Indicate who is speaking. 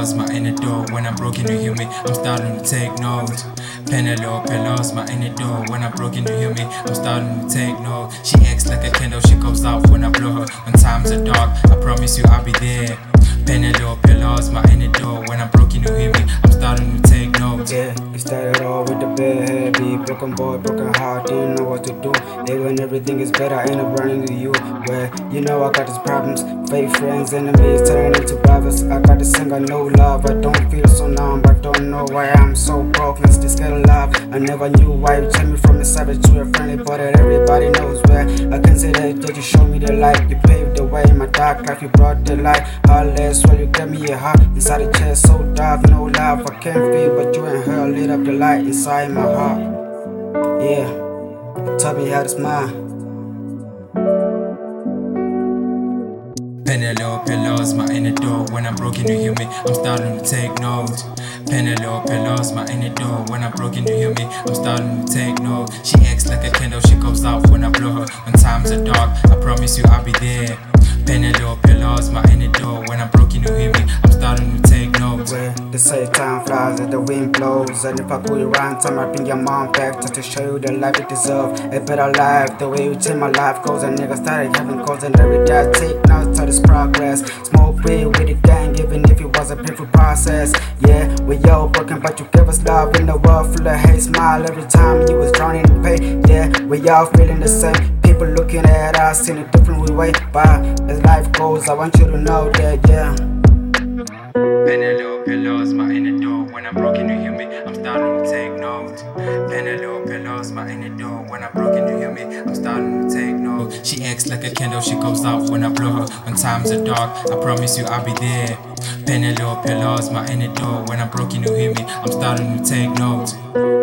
Speaker 1: pillows, my inner door. When I'm broken, you hear me, I'm starting to take note. Penelope pillows, my inner door. When I'm broken, you hear me, I'm starting to take note. She acts like a candle, she goes out when I blow her. When times are dark, I promise you I'll be there. Penelope pillows, my inner door. When I'm broken, you hear me, I'm starting to take note.
Speaker 2: Yeah, it started all with the bed heavy. Broken boy, broken heart, didn't know what to do. Then when everything is better, I end up running to you. Where you know I got these problems, fake friends, enemies, turning into brothers. I got this singer, no love. I don't feel so numb, I don't know why I'm so broken. Still scared of love. I never knew why you changed me from a savage to a friendly boy that everybody knows. Where I can say that you showed me the light, you paved the way in my dark life, you brought the light. All less well, you gave me a heart inside the chest, so dark, no love. I can't feel, but you and her lit up the light inside my heart. Yeah, taught me how to smile.
Speaker 1: Penelope pillows, my inner door. When I'm broken, you hear me, I'm starting to take note. Penelope pillows, my inner door. When I'm broken, you hear me, I'm starting to take note. She acts like a candle, she goes out when I blow her. When times are dark, I promise you I'll be there. Penelope pillows, my inner door. When I'm broken, you hear me, I'm starting to take note.
Speaker 2: Where they say time flies and the wind blows, and if I put it right time, I bring your mom back just to show you the life you deserve. A better life, the way you change my life goes. And niggas started having calls and every day I take notes to this progress. Smoke weed with the gang, even if it was a painful process. Yeah, we all broken, but you give us love in the world full of hate. Smile every time you was drowning in pain. Yeah, we all feeling the same. People looking at us in a different way, but as life goes, I want you to know that, yeah.
Speaker 1: Penelope pillows, my inner door. When I'm broken, you hear me, I'm starting to take note. Penelope pillows, my inner door. When I'm broken, you hear me, I'm starting to take note. She acts like a candle, she goes out when I blow her. When times are dark, I promise you I'll be there. Penelope pillows, my inner door. When I'm broken, you hear me, I'm starting to take note.